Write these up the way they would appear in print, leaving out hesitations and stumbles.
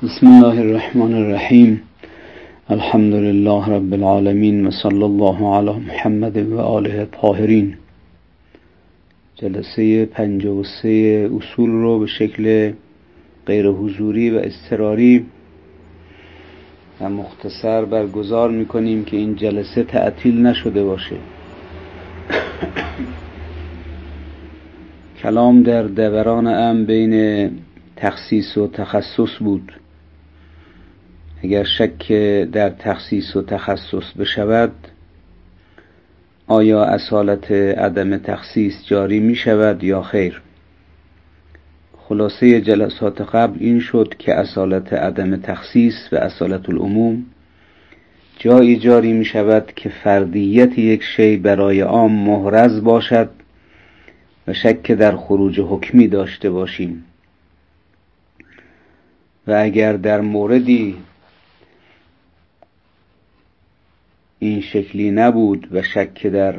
بسم الله الرحمن الرحیم. الحمد لله رب العالمین و صلی الله علی محمد و آله الطاهرین. جلسه 53 اصول رو به شکل غیر حضوری و اضطراری و مختصر برگزار میکنیم که این جلسه تعطیل نشده باشه. کلام در دوران امر بین تخصیص و تخصص بود. اگر شک در تخصیص و تخصص بشود، آیا اصالت عدم تخصیص جاری می شود یا خیر؟ خلاصه جلسات قبل این شد که اصالت عدم تخصیص و اصالت العموم جایی جاری می شود که فردیت یک شی برای عام محرز باشد و شک در خروج حکمی داشته باشیم، و اگر در موردی این شکلی نبود و شک در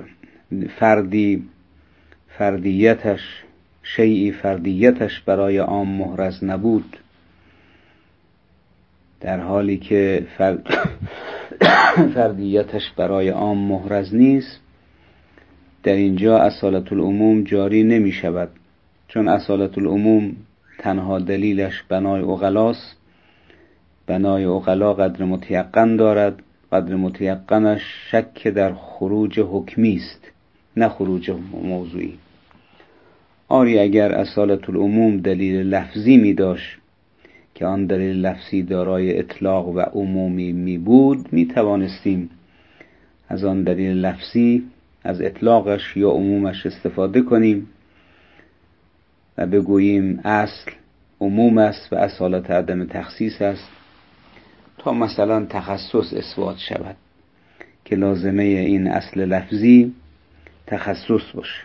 فردیتش برای عام محرز نبود، در حالی که فردیتش برای عام محرز نیست، در اینجا اصالت العموم جاری نمی شود، چون اصالت العموم تنها دلیلش بنای عقلاست. بنای عقلا قدر متیقن دارد، قدر متیقنش شک در خروج حکمی است، نه خروج موضوعی. آری اگر اصالت العموم دلیل لفظی می داشت که آن دلیل لفظی دارای اطلاق و عمومی می بود، می توانستیم از آن دلیل لفظی، از اطلاقش یا عمومش استفاده کنیم و بگوییم اصل عموم است و اصالت عدم تخصیص است، تا مثلا تخصص اثبات شود که لازمه این اصل لفظی تخصص باشه.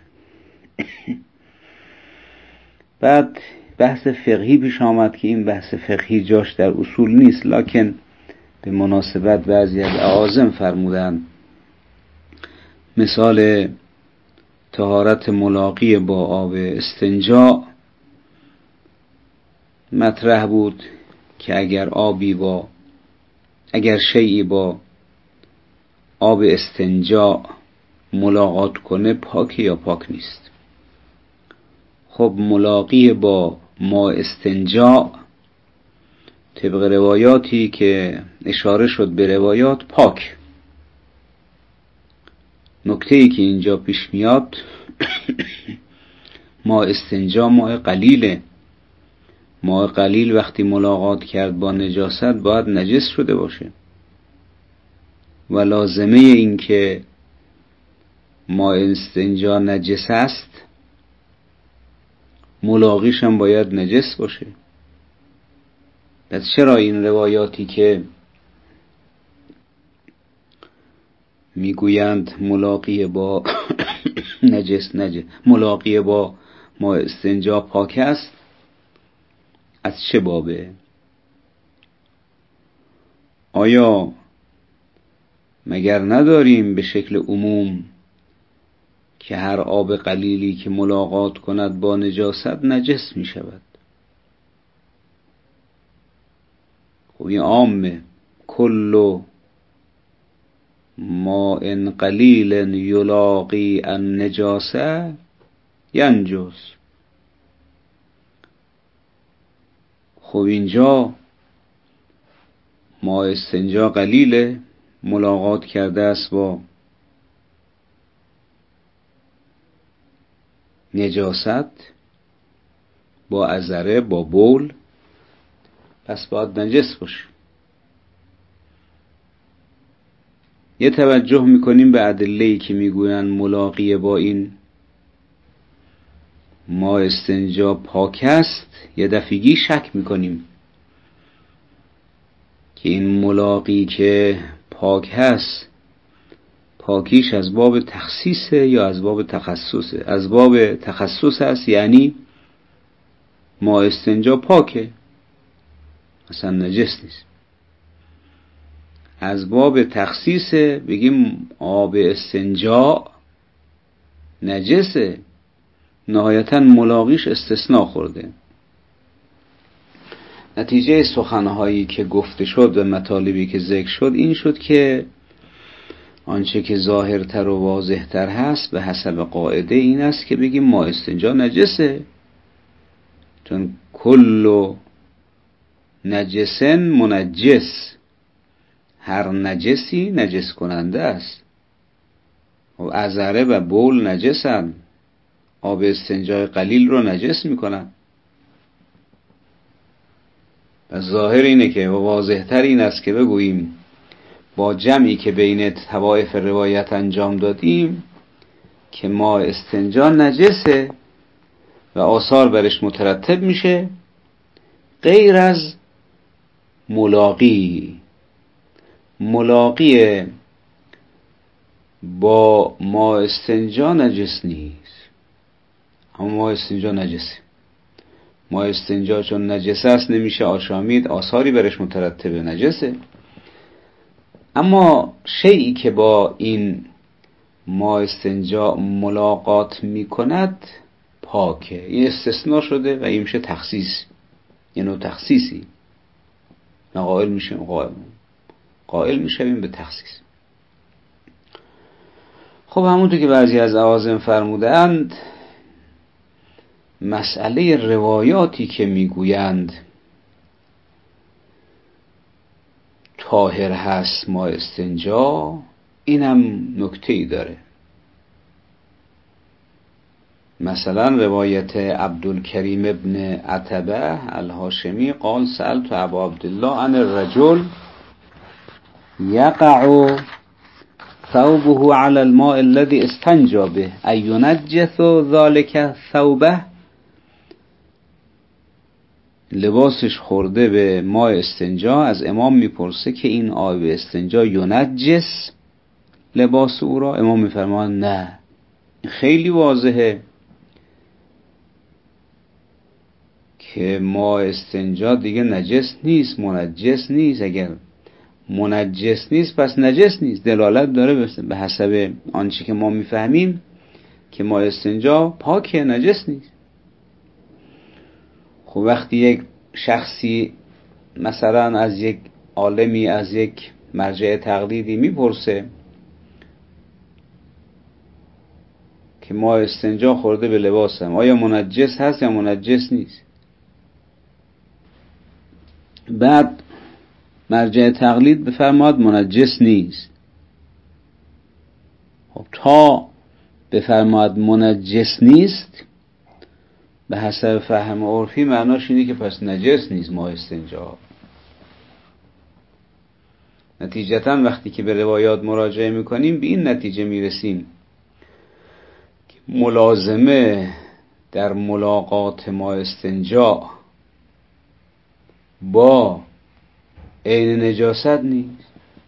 بعد بحث فقهی پیش آمد که این بحث فقهی جاش در اصول نیست، لکن به مناسبت بعضی از اعاظم فرمودند. مثال طهارت ملاقی با آب استنجا مطرح بود که اگر شیئی با آب استنجا ملاقات کنه پاک یا پاک نیست. خب ملاقی با ماء استنجا طبق روایاتی که اشاره شد به روایات پاک. نکته‌ای که اینجا پیش میاد ماء استنجا ماء قلیله. ماء قلیل وقتی ملاقات کرد با نجاست باید نجس شده باشه، و لازمه این که ماء استنجا نجس است ملاقیش هم باید نجس باشه. پس چرا این روایاتی که میگویند ملاقی با ملاقی با ماء استنجا پاک است، از چه بابه؟ آیا مگر نداریم به شکل عموم که هر آب قلیلی که ملاقات کند با نجاست نجس می شود؟ خب این عامه. کل ماء قلیل یلاقی النجاسه ینجس. خب اینجا ماء استنجا قلیله، ملاقات کرده است با نجاست، با عذره، با بول، پس باید نجس باشه. یه توجه میکنیم به ادله‌ای که میگویند ملاقی با این ماء استنجا پاک است، یه دفعگی شک میکنیم که این ملاقی که پاک هست پاکیش از باب تخصیصه یا از باب تخصصه. از باب تخصص است، یعنی ماء استنجا پاکه، اصلا نجس نیست. از باب تخصیصه، بگیم آب استنجا نجسه، نهایتا ملاقیش استثناء خورده. نتیجه سخنهایی که گفته شد و مطالبی که ذکر شد این شد که آنچه که ظاهرتر و واضحتر هست به حسب قاعده این است که بگیم ما استنجا نجسه، چون کل نجسن منجس، هر نجسی نجس کننده است. و عذره و بول نجسن، آب استنجای قلیل رو نجس میکنن. و ظاهر اینه که و واضحتر این است که بگوییم با جمعی که بین طوایف روایت انجام دادیم که ما استنجا نجسه و آثار برش مترتب میشه، غیر از ملاقی با ما استنجا نجس نیست. اما ما استنجا نجسه. ما استنجا چون نجس است نمیشه آشامید، آثاری برش مترتبه، نجسه. اما شیئی که با این ما استنجا ملاقات میکند پاکه. این استثناء شده و این میشه تخصیص، یه نوع تخصیصی. قائل میشیم به تخصیص. خب همونطور که بعضی از اعاظم فرمودند، مسئله روایاتی که میگویند طاهر هست ما استنجا، اینم نکته‌ای داره. مثلا روایت عبدالکریم ابن عتبه الهاشمی قال سألت ابا عبدالله عن الرجل یقع ثوبه على الماء الذي استنجى به اينجس ذلك ثوبه. لباسش خورده به ماء استنجا، از امام میپرسه که این آب استنجا ینجس لباس او را؟ امام میفرماید نه. خیلی واضحه که ماء استنجا دیگه نجس نیست، منجس نیست. اگر منجس نیست پس نجس نیست. دلالت داره به حسب آنچه که ما میفهمیم که ماء استنجا پاکه، نجس نیست. خب وقتی یک شخصی مثلا از یک عالمی، از یک مرجع تقلیدی میپرسه که ما استنجا خورده به لباسم آیا منجس هست یا منجس نیست، بعد مرجع تقلید بفرماد منجس نیست، خب تا بفرماد منجس نیست به حسب فهم عرفی معناش اینه که پس نجس نیست ما استنجا. نتیجتا وقتی که به روایات مراجعه میکنیم به این نتیجه میرسیم که ملازمه در ملاقات ما استنجا با عین نجاست نیست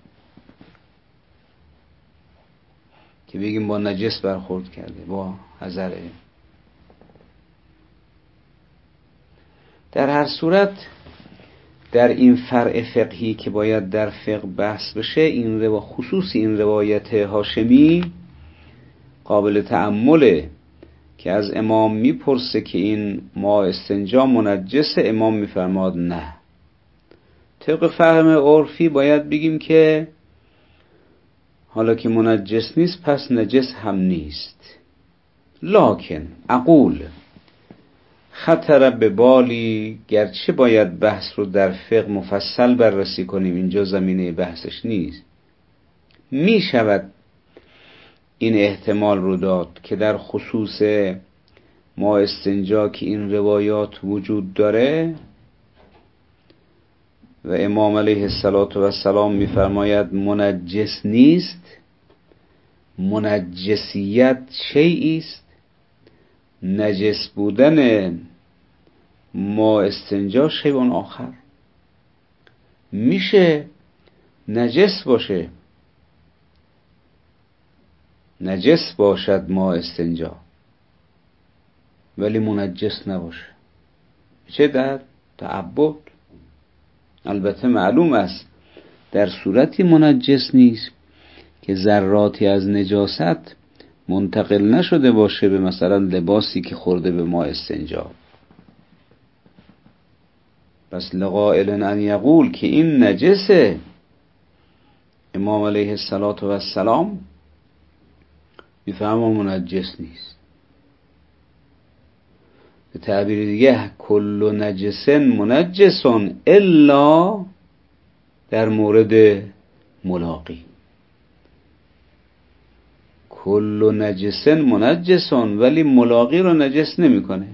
که بگیم با نجس برخورد کرده، با حذره. در هر صورت در این فرع فقهی که باید در فقه بحث بشه، این خصوصی این روایت هاشمی قابل تأمله که از امام میپرسه که این ما استنجا منجسه، امام میفرماد نه. طبق فهم عرفی باید بگیم که حالا که منجس نیست پس نجس هم نیست. لکن اقول خطر به بالی، گرچه باید بحث رو در فقه مفصل بررسی کنیم، اینجا زمینه بحثش نیست، می شود این احتمال رو داد که در خصوص ما استنجا که این روایات وجود داره و امام علیه السلام می‌فرماید منجس نیست، منجسیت شیئی است، نجس بودن ما استنجا شیء آخر. میشه نجس باشه، نجس باشد ما استنجا ولی منجس نباشه. چه در تعبد البته معلوم است در صورتی منجس نیست که ذراتی از نجاست منتقل نشده باشه به مثلا لباسی که خورده به ما استنجا. پس لقائل ان یقول که این نجسه، امام علیه السلام میفهمه منجس نیست. به تعبیر دیگه کل نجس منجس الا در مورد ملاقی. کل نجس منجس، ولی ملاقی رو نجس نمیکنه.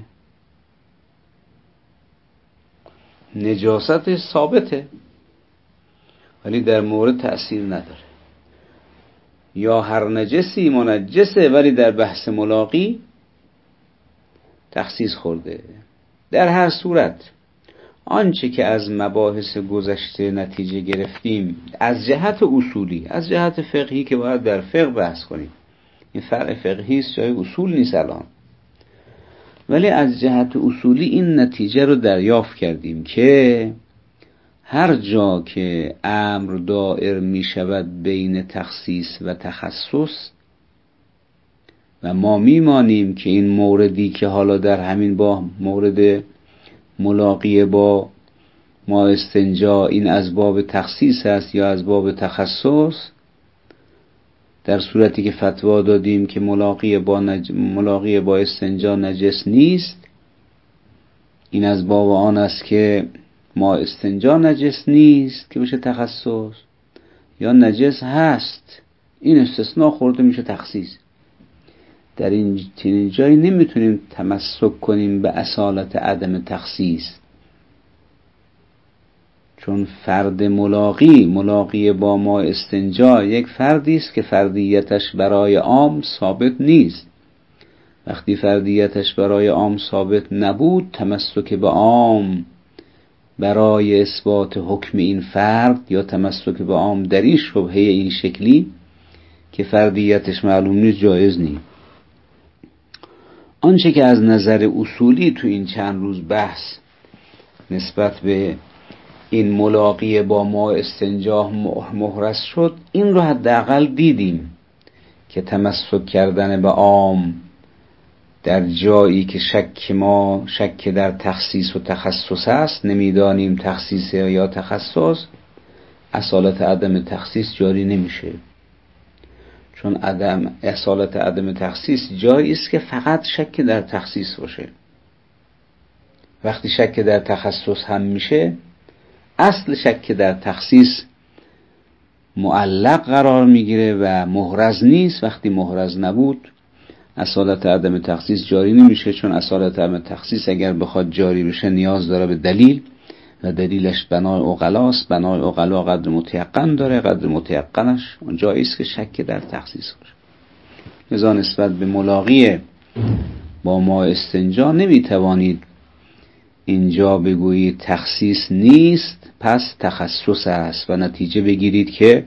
نجاستش ثابته ولی در مورد تأثیر نداره. یا هر نجسی منجسه ولی در بحث ملاقی تخصیص خورده. در هر صورت آنچه که از مباحث گذشته نتیجه گرفتیم از جهت اصولی، از جهت فقهی که باید در فقه بحث کنیم، این فرع فقهی است، جای اصول نیست الان، ولی از جهت اصولی این نتیجه رو دریافت کردیم که هر جا که امر دائر می شود بین تخصیص و تخصص و ما میمانیم که این موردی که حالا در همین با مورد ملاقی با ما استنجا این از باب تخصیص است یا از باب تخصص، در صورتی که فتوا دادیم که ملاقی با استنجا نجس نیست، این از باب آن است که ما استنجا نجس نیست که بشه تخصص، یا نجس هست این استثناء خورده میشه تخصیص. در این جایی نمیتونیم تمسک کنیم به اصالت عدم تخصیص، چون فرد ملاقی با ما استنجا یک فردی است که فردیتش برای عام ثابت نیست. وقتی فردیتش برای عام ثابت نبود، تمسک به عام برای اثبات حکم این فرد یا تمسک به عام در این شبهه این شکلی که فردیتش معلوم نیست جایز نیست. آنچه که از نظر اصولی تو این چند روز بحث نسبت به این ملاقی با ما استنجا محرز شد، این رو حداقل دیدیم که تمسک کردن به عام در جایی که شک در تخصیص و تخصص است، نمیدانیم تخصیص یا تخصص، اصالت عدم تخصیص جاری نمیشه. چون اصالت عدم تخصیص جایی است که فقط شک در تخصیص باشه. وقتی شک در تخصص هم میشه، اصل شک در تخصیص معلق قرار میگیره و محرز نیست. وقتی محرز نبود، اصالت عدم تخصیص جاری نمیشه، چون اصالت عدم تخصیص اگر بخواد جاری بشه نیاز داره به دلیل و دلیلش بنای عقلاست. بنای عقلا قدر متیقن داره، قدر متیقنش جایی است که شک در تخصیص باشه. لذا نسبت به ملاقی با ما استنجا نمیتوانید اینجا بگویید تخصیص نیست پس تخصص است و نتیجه بگیرید که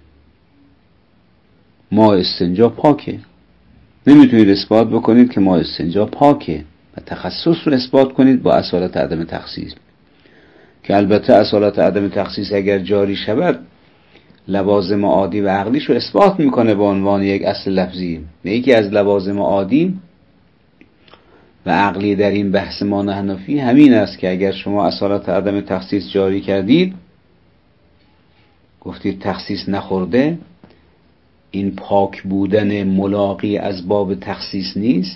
ما استنجا پاکه. نمیتونید اثبات بکنید که ما استنجا پاکه و تخصص رو اثبات کنید با اصالت عدم تخصیص، که البته اصالت عدم تخصیص اگر جاری شود لوازم عادی و عقلیش رو اثبات میکنه به عنوان یک اصل لفظی. یکی از لوازم عادی و عقلی در این بحث ما حنفی همین است که اگر شما اصالت عدم تخصیص جاری کردید، گفتید تخصیص نخورده، این پاک بودن ملاقی از باب تخصیص نیست،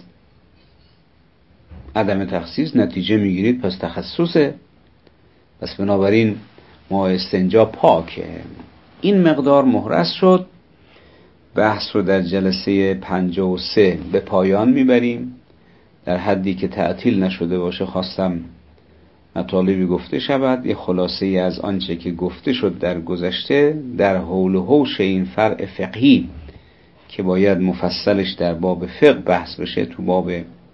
عدم تخصیص نتیجه میگیرید پس تخصصه، پس بنابراین ما استنجا پاکه. این مقدار محرز شد. بحث رو در جلسه 53 به پایان میبریم. در حدی که تعطیل نشده باشه خواستم مطالبی گفته شود. یه خلاصه ای از آنچه که گفته شد در گذشته در حول و حوش این فرع فقهی که باید مفصلش در باب فقه بحث بشه، تو باب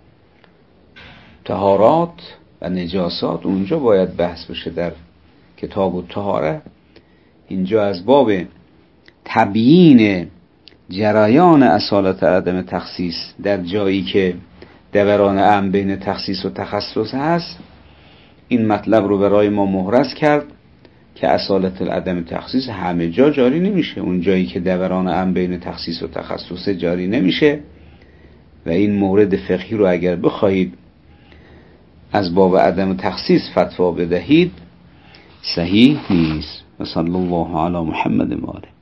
طهارات و نجاسات اونجا باید بحث بشه در کتاب الطهاره. اینجا از باب تبیین جریان اصالت عدم تخصیص در جایی که دوران امر بین تخصیص و تخصص هست، این مطلب رو برای ما محرز کرد که اصالت عدم تخصیص همه جا جاری نمیشه. اون جایی که دوران امر بین تخصیص و تخصص جاری نمیشه و این مورد فقهی رو اگر بخواهید از باب عدم تخصیص فتوا بدهید، صحیح نیست. و صلی الله علی محمد و آله.